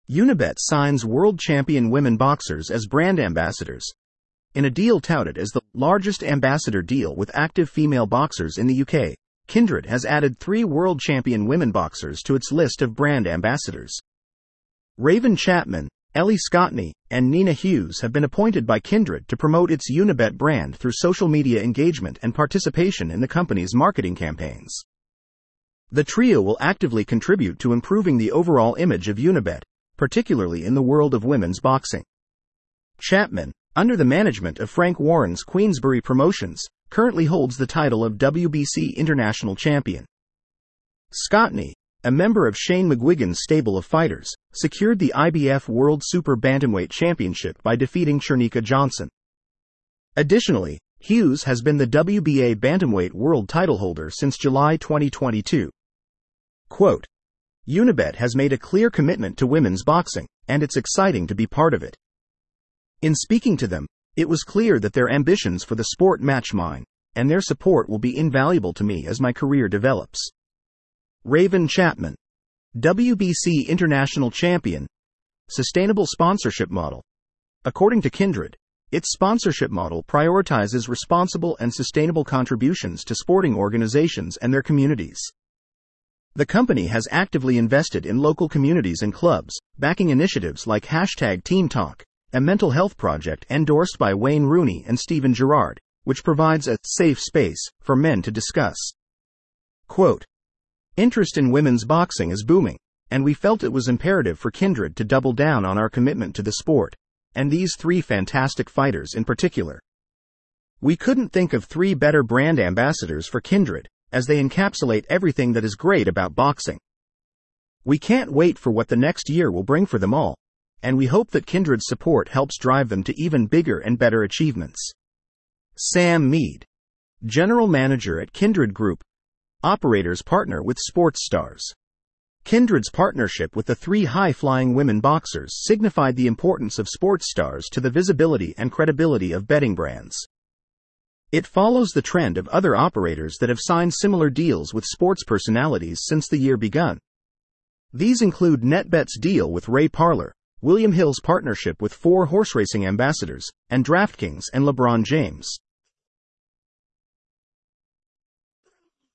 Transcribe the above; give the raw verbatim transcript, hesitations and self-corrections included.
Unibet signs world champion women boxers as brand ambassadors. In a deal touted as the largest ambassador deal with active female boxers in the U K, Kindred has added three world champion women boxers to its list of brand ambassadors. Raven Chapman, Ellie Scottney, and Nina Hughes have been appointed by Kindred to promote its Unibet brand through social media engagement and participation in the company's marketing campaigns. The trio will actively contribute to improving the overall image of Unibet, particularly in the world of women's boxing. Chapman, under the management of Frank Warren's Queensberry Promotions, currently holds the title of W B C International Champion. Scottney, a member of Shane McGuigan's stable of fighters, secured the I B F World Super Bantamweight Championship by defeating Chernika Johnson. Additionally, Hughes has been the W B A Bantamweight World title holder since July twenty twenty-two. Quote, Unibet has made a clear commitment to women's boxing, and it's exciting to be part of it. In speaking to them, it was clear that their ambitions for the sport match mine, and their support will be invaluable to me as my career develops. Raven Chapman, W B C International Champion. Sustainable sponsorship model. According to Kindred, its sponsorship model prioritizes responsible and sustainable contributions to sporting organizations and their communities. The company has actively invested in local communities and clubs, backing initiatives like hashtag Team Talk, a mental health project endorsed by Wayne Rooney and Stephen Gerrard, which provides a safe space for men to discuss. Quote, interest in women's boxing is booming, and we felt it was imperative for Kindred to double down on our commitment to the sport, and these three fantastic fighters in particular. We couldn't think of three better brand ambassadors for Kindred, as they encapsulate everything that is great about boxing. We can't wait for what the next year will bring for them all, and we hope that Kindred's support helps drive them to even bigger and better achievements. Sam Mead, General Manager at Kindred Group. Operators partner with sports stars. Kindred's partnership with the three high-flying women boxers signified the importance of sports stars to the visibility and credibility of betting brands. It follows the trend of other operators that have signed similar deals with sports personalities since the year begun. These include NetBet's deal with Ray Parler, William Hill's partnership with four horse racing ambassadors, and DraftKings and LeBron James.